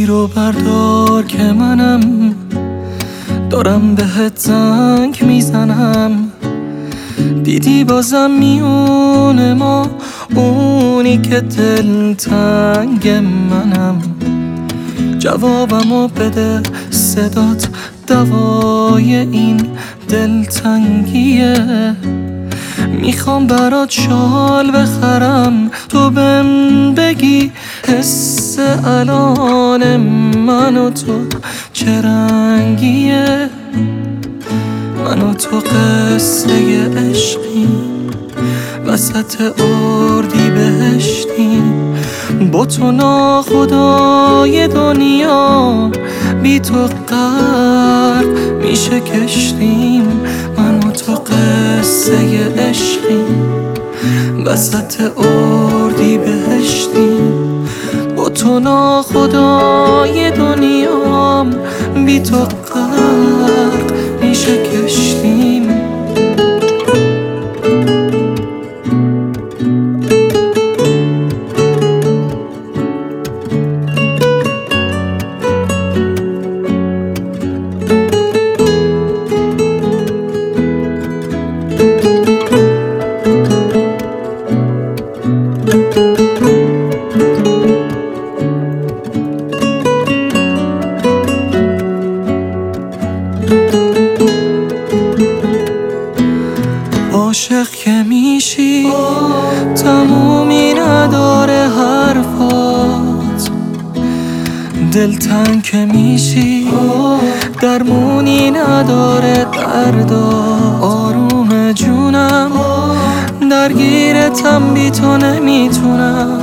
گوشی رو بردار که منم دارم بهت زنگ میزنم. دیدی بازم میونه ما اونی که دلتنگ منم. جوابمو بده، صدات دوای این دلتنگیه. میخوام برات شال بخرم، تو بهم بگی حس الان من و تو چه رنگیه. من و تو قصه عشقیم، وسط اردی بهشتیم. با تو ناخدای دنیا، بی تو غرق میشه کشتیم. من و تو قصه عشقیم، وسط اردی بهشتیم. با تو ناخدای دنیا، بی تو غرق میشه کشتیم. عاشق که میشی تمومی نداره حرفات. دلتنگ که میشی درمونی نداره دردا. آروم جونم درگیرتم، بی تو نمیتونم.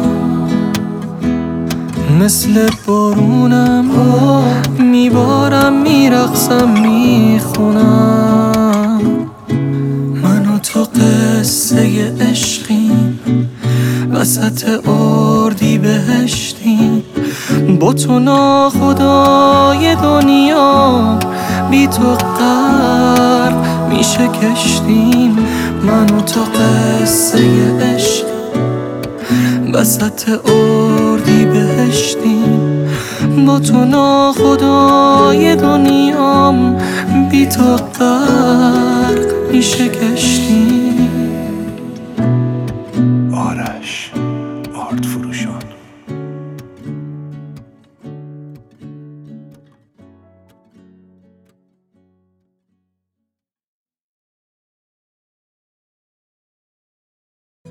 مثل بارونم میبارم، میرقصم، میخونم. من و تو قصه عشقیم، وسط اردی بهشتیم. با تو ناخدای دنیا، بی تو غرق میشه کشتیم. من و تو قصه عشق، وسط اردی بهشتیم. با تو ناخدای دنیا، بی تو غرق میشه کشتیم.